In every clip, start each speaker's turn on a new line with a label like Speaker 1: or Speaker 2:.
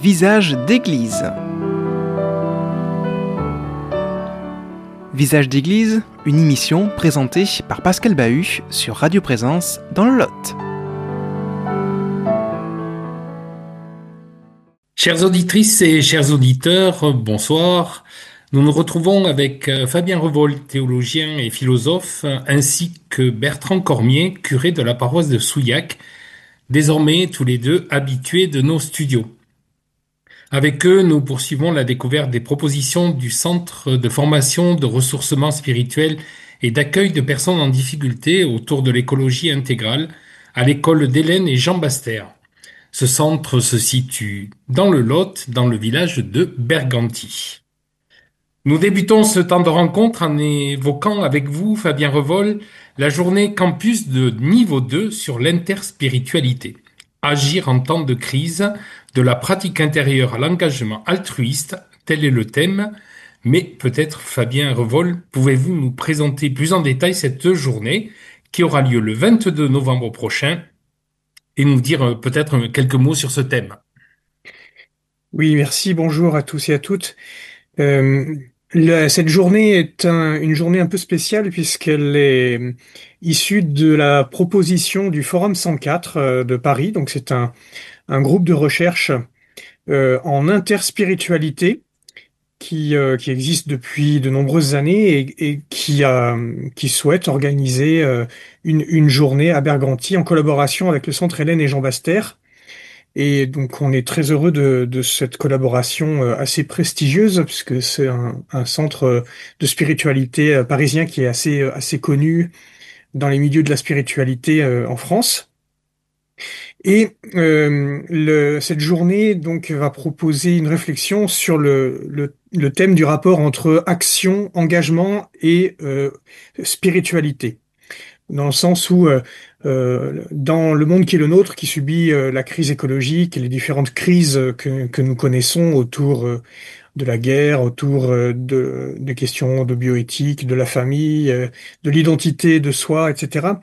Speaker 1: Visage d'église. Visage d'église, une émission présentée par Pascal Bahut sur Radio Présence dans le Lot.
Speaker 2: Chères auditrices et chers auditeurs, bonsoir. Nous nous retrouvons avec Fabien Revol, théologien et philosophe, ainsi que Bertrand Cormier, curé de la paroisse de Souillac, désormais tous les deux habitués de nos studios. Avec eux, nous poursuivons la découverte des propositions du Centre de formation, de ressourcement spirituel et d'accueil de personnes en difficulté autour de l'écologie intégrale à l'école d'Hélène et Jean Baster. Ce centre se situe dans le Lot, dans le village de Berganti. Nous débutons ce temps de rencontre en évoquant avec vous, Fabien Revol, la journée campus de niveau 2 sur l'interspiritualité. Agir en temps de crise, de la pratique intérieure à l'engagement altruiste, tel est le thème. Mais peut-être, Fabien Revol, pouvez-vous nous présenter plus en détail cette journée qui aura lieu le 22 novembre prochain et nous dire peut-être quelques mots sur ce thème.
Speaker 3: Oui, merci, bonjour à tous et à toutes. Euh, Cette journée est une journée un peu spéciale puisqu'elle est issue de la proposition du Forum 104 de Paris. Donc c'est un groupe de recherche en interspiritualité qui existe depuis de nombreuses années et qui souhaite organiser une journée à Berganti en collaboration avec le Centre Hélène et Jean Baster. Et donc, on est très heureux de cette collaboration assez prestigieuse, puisque c'est un centre de spiritualité parisien qui est assez connu dans les milieux de la spiritualité en France. Et cette journée donc va proposer une réflexion sur le thème du rapport entre action, engagement et spiritualité, dans le sens où dans le monde qui est le nôtre, qui subit la crise écologique et les différentes crises que nous connaissons autour de la guerre, autour des questions de bioéthique, de la famille, de l'identité de soi, etc.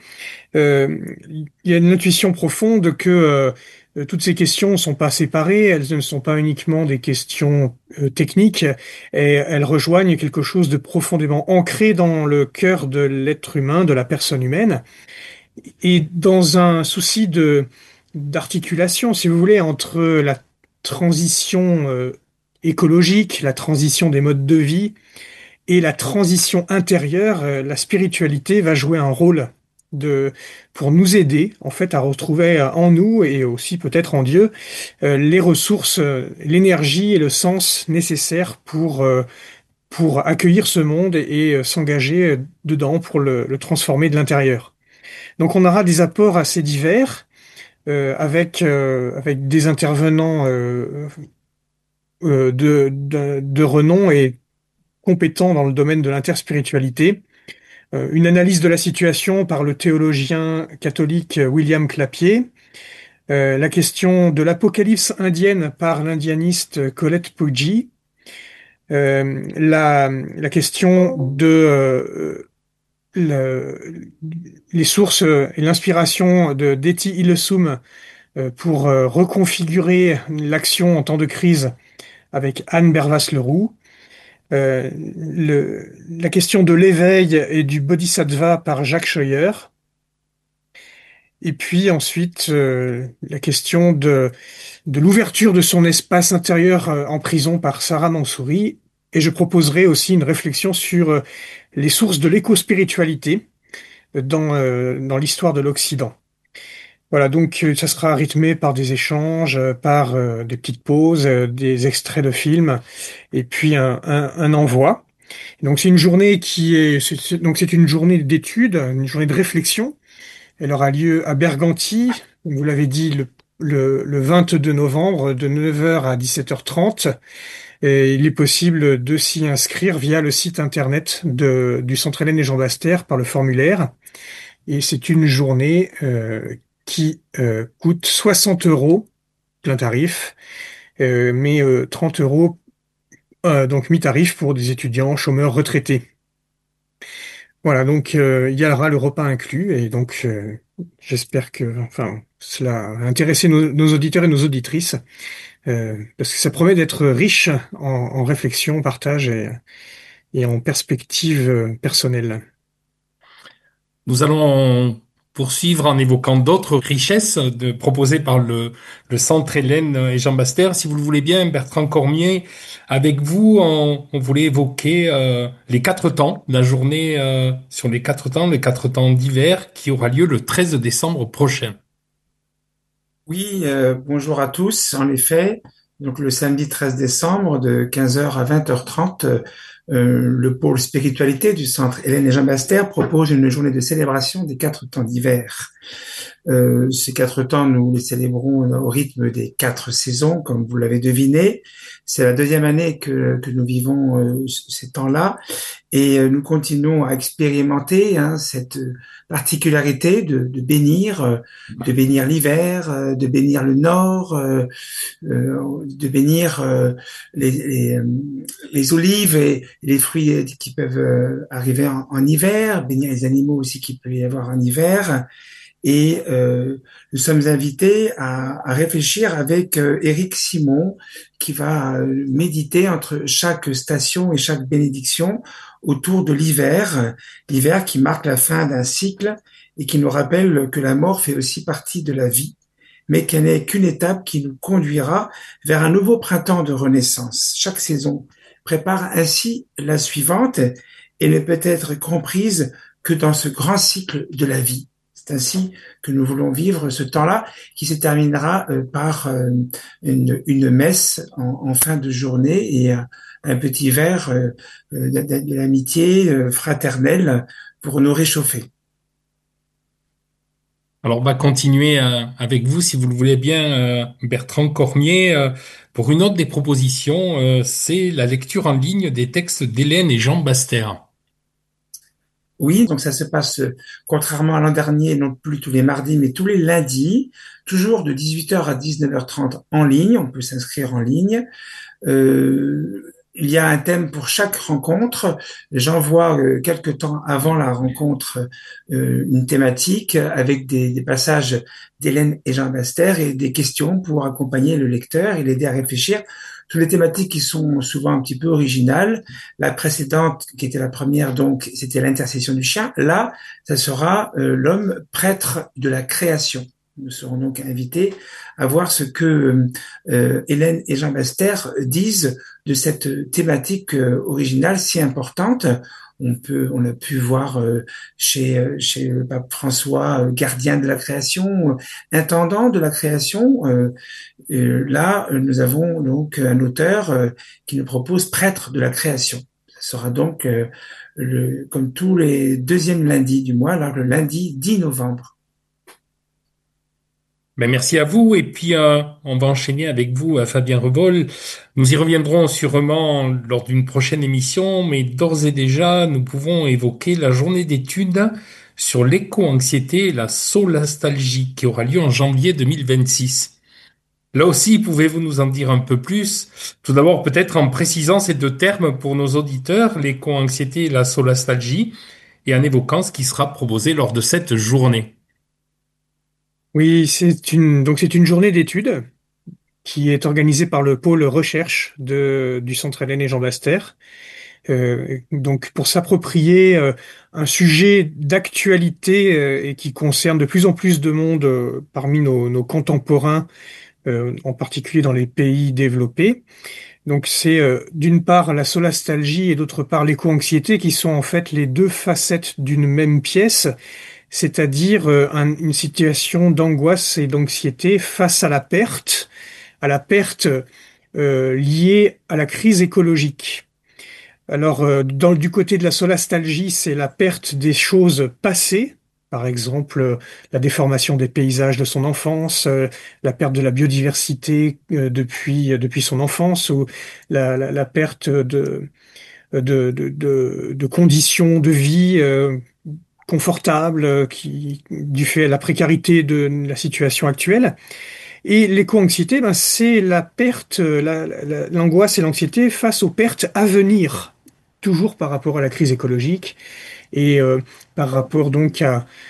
Speaker 3: Il y a une intuition profonde que toutes ces questions ne sont pas séparées, elles ne sont pas uniquement des questions techniques, et elles rejoignent quelque chose de profondément ancré dans le cœur de l'être humain, de la personne humaine. Et dans un souci d'articulation, si vous voulez, entre la transition écologique, la transition des modes de vie et la transition intérieure, la spiritualité va jouer un rôle pour nous aider, en fait, à retrouver en nous et aussi peut-être en Dieu les ressources, l'énergie et le sens nécessaires pour accueillir ce monde et s'engager dedans pour le transformer de l'intérieur. Donc on aura des apports assez divers avec des intervenants de renom et compétents dans le domaine de l'interspiritualité. Une analyse de la situation par le théologien catholique William Clapier. La question de l'apocalypse indienne par l'indianiste Colette Poggi. La question de les sources et l'inspiration de d'Etty Hillesum pour reconfigurer l'action en temps de crise avec Anne Bervas-Leroux. La question de l'éveil et du bodhisattva par Jacques Scheuer. Et puis ensuite, la question de l'ouverture de son espace intérieur en prison par Sarah Mansouri. Et je proposerai aussi une réflexion sur les sources de l'éco-spiritualité dans l'histoire de l'Occident. Voilà, donc ça sera rythmé par des échanges, par des petites pauses, des extraits de films, et puis un envoi. Donc c'est une journée donc c'est une journée d'études, une journée de réflexion. Elle aura lieu à Berganti, comme vous l'avez dit, le 22 novembre, de 9 heures à 17h30. Et il est possible de s'y inscrire via le site internet du Centre Hélène et Jean Baster par le formulaire. Et c'est une journée qui coûte 60 euros, plein tarif, mais 30 euros, donc mi-tarif pour des étudiants chômeurs retraités. Voilà, donc il y aura le repas inclus, et donc j'espère que, enfin, cela a intéressé nos auditeurs et nos auditrices, parce que ça promet d'être riche en réflexion, partage et en perspective personnelle.
Speaker 2: Nous allons poursuivre en évoquant d'autres richesses proposées par le Centre Hélène et Jean Baster. Si vous le voulez bien, Bertrand Cormier, avec vous, on voulait évoquer les 4 temps, la journée sur les quatre temps d'hiver qui aura lieu le 13 décembre prochain.
Speaker 4: Oui, bonjour à tous. En effet, donc le samedi 13 décembre de 15 heures à 20h30, le pôle spiritualité du Centre Hélène et Jean Baster propose une journée de célébration des 4 temps d'hiver. Ces 4 temps, nous les célébrons au rythme des 4 saisons, comme vous l'avez deviné. C'est la deuxième année que nous vivons ces temps-là, et nous continuons à expérimenter cette particularité de bénir l'hiver, de bénir le nord, de bénir les olives et les fruits qui peuvent arriver en hiver, bénir les animaux aussi qu'il peut y avoir en hiver. Et nous sommes invités à réfléchir avec Éric Simon, qui va méditer entre chaque station et chaque bénédiction autour de l'hiver qui marque la fin d'un cycle et qui nous rappelle que la mort fait aussi partie de la vie, mais qu'elle n'est qu'une étape qui nous conduira vers un nouveau printemps de renaissance. Chaque saison prépare ainsi la suivante et ne peut être comprise que dans ce grand cycle de la vie. C'est ainsi que nous voulons vivre ce temps-là qui se terminera par une messe en fin de journée et un petit verre de l'amitié fraternelle pour nous réchauffer.
Speaker 2: Alors, on va continuer avec vous, si vous le voulez bien, Bertrand Cormier, pour une autre des propositions, c'est la lecture en ligne des textes d'Hélène et Jean Baster.
Speaker 4: Oui, donc ça se passe, contrairement à l'an dernier, non plus tous les mardis, mais tous les lundis, toujours de 18h à 19h30 en ligne. On peut s'inscrire en ligne. Il y a un thème pour chaque rencontre. J'envoie quelque temps avant la rencontre une thématique avec des passages d'Hélène et Jean Baster et des questions pour accompagner le lecteur et l'aider à réfléchir. Toutes les thématiques qui sont souvent un petit peu originales. La précédente, qui était la première, donc, c'était l'intercession du chien. Là, ça sera l'homme prêtre de la création. Nous serons donc invités à voir ce que Hélène et Jean Baster disent de cette thématique originale si importante. On a pu voir chez le pape François, gardien de la création, intendant de la création. Là, nous avons donc un auteur qui nous propose prêtre de la création. Ça sera donc comme tous les deuxièmes lundis du mois, alors le lundi 10 novembre.
Speaker 2: Ben, merci à vous. Et puis, on va enchaîner avec vous, Fabien Revol. Nous y reviendrons sûrement lors d'une prochaine émission, mais d'ores et déjà, nous pouvons évoquer la journée d'études sur l'éco-anxiété et la solastalgie qui aura lieu en janvier 2026. Là aussi, pouvez-vous nous en dire un peu plus? Tout d'abord, peut-être en précisant ces deux termes pour nos auditeurs, l'éco-anxiété et la solastalgie, et en évoquant ce qui sera proposé lors de cette journée.
Speaker 3: Oui, c'est une journée d'études qui est organisée par le pôle recherche du Centre Hélène et Jean Baster. Donc pour s'approprier un sujet d'actualité et qui concerne de plus en plus de monde parmi nos contemporains, en particulier dans les pays développés. Donc c'est d'une part la solastalgie et d'autre part l'éco-anxiété qui sont en fait les deux facettes d'une même pièce, c'est-à-dire une situation d'angoisse et d'anxiété face à la perte liée à la crise écologique. Alors, du côté de la solastalgie, c'est la perte des choses passées, par exemple la déformation des paysages de son enfance, la perte de la biodiversité depuis son enfance, ou la perte de conditions de vie confortables du fait de la précarité de la situation actuelle. Et l'éco-anxiété, c'est la perte, l'angoisse et l'anxiété face aux pertes à venir, toujours par rapport à la crise écologique. et par rapport donc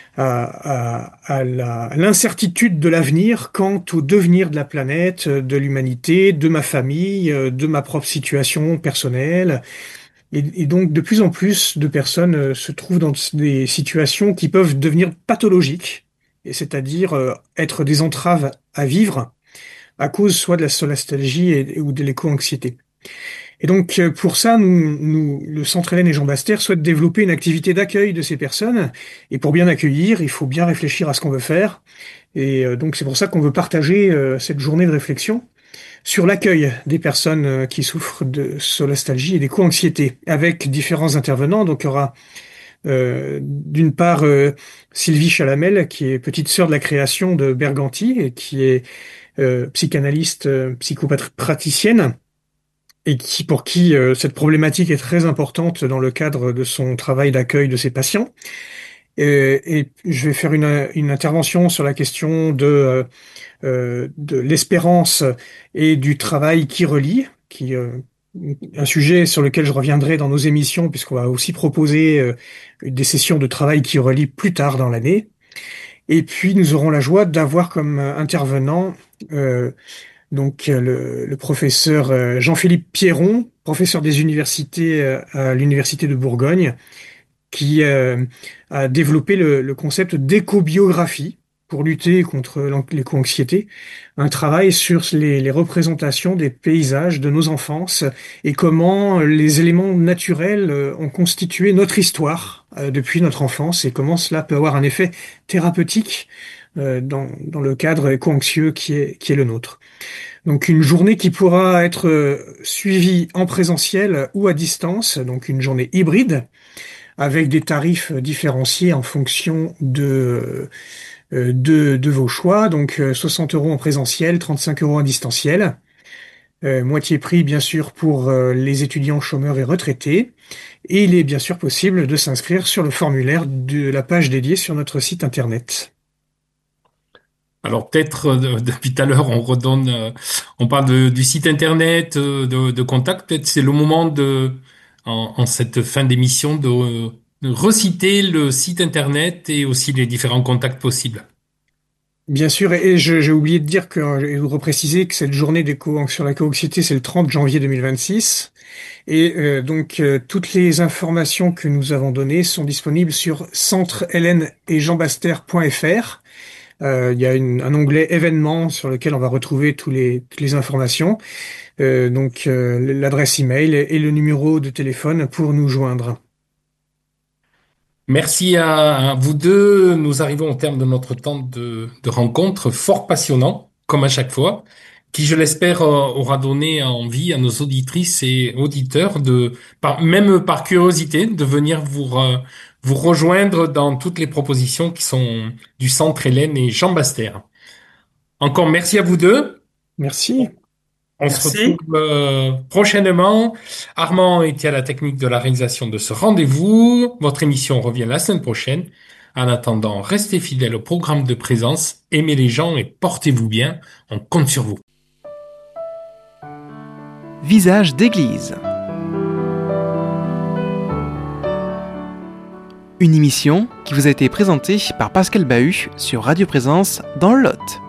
Speaker 3: à l'incertitude de l'avenir quant au devenir de la planète, de l'humanité, de ma famille, de ma propre situation personnelle. Et donc, de plus en plus de personnes se trouvent dans des situations qui peuvent devenir pathologiques, et c'est-à-dire être des entraves à vivre à cause soit de la solastalgie ou de l'éco-anxiété. Et donc, pour ça, le Centre Hélène et Jean Baster souhaite développer une activité d'accueil de ces personnes. Et pour bien accueillir, il faut bien réfléchir à ce qu'on veut faire. Et donc, c'est pour ça qu'on veut partager cette journée de réflexion sur l'accueil des personnes qui souffrent de solastalgie et d'éco-anxiété, avec différents intervenants. Donc, il y aura d'une part Sylvie Chalamel, qui est petite sœur de la création de Berganti, et qui est psychanalyste, psychopraticienne, et pour qui cette problématique est très importante dans le cadre de son travail d'accueil de ses patients. Et je vais faire une intervention sur la question de l'espérance et du travail qui relie, un sujet sur lequel je reviendrai dans nos émissions, puisqu'on va aussi proposer des sessions de travail qui relient plus tard dans l'année. Et puis nous aurons la joie d'avoir comme intervenant le professeur Jean-Philippe Pierron, professeur des universités à l'Université de Bourgogne, qui a développé le concept d'éco-biographie pour lutter contre l'éco-anxiété, un travail sur les représentations des paysages de nos enfances et comment les éléments naturels ont constitué notre histoire depuis notre enfance et comment cela peut avoir un effet thérapeutique dans le cadre éco-anxieux qui est le nôtre. Donc une journée qui pourra être suivie en présentiel ou à distance, donc une journée hybride, avec des tarifs différenciés en fonction de vos choix. Donc 60 € en présentiel, 35 € en distanciel. Moitié prix, bien sûr, pour les étudiants chômeurs et retraités. Et il est bien sûr possible de s'inscrire sur le formulaire de la page dédiée sur notre site internet.
Speaker 2: Alors peut-être depuis tout à l'heure on parle du site internet, de contact. Peut-être c'est le moment en cette fin d'émission de reciter le site internet et aussi les différents contacts possibles.
Speaker 3: Bien sûr, et j'ai oublié de dire et de repréciser que cette journée sur l'éco-anxiété, c'est le 30 janvier 2026. Et toutes les informations que nous avons données sont disponibles sur centrehélène-et-jeanbaster.fr. Il y a un onglet événements sur lequel on va retrouver toutes les informations. L'adresse email et le numéro de téléphone pour nous joindre.
Speaker 2: Merci à vous deux. Nous arrivons au terme de notre temps de rencontre fort passionnant, comme à chaque fois, qui, je l'espère, aura donné envie à nos auditrices et auditeurs même par curiosité, de venir vous rejoindre dans toutes les propositions qui sont du Centre Hélène et Jean Baster. Encore merci à vous deux.
Speaker 3: Merci.
Speaker 2: On se retrouve prochainement. Armand était à la technique de la réalisation de ce rendez-vous. Votre émission revient la semaine prochaine. En attendant, restez fidèles au programme de présence, aimez les gens et portez-vous bien. On compte sur vous.
Speaker 1: Visage d'église. Une émission qui vous a été présentée par Pascal Bahut sur Radio Présence dans le Lot.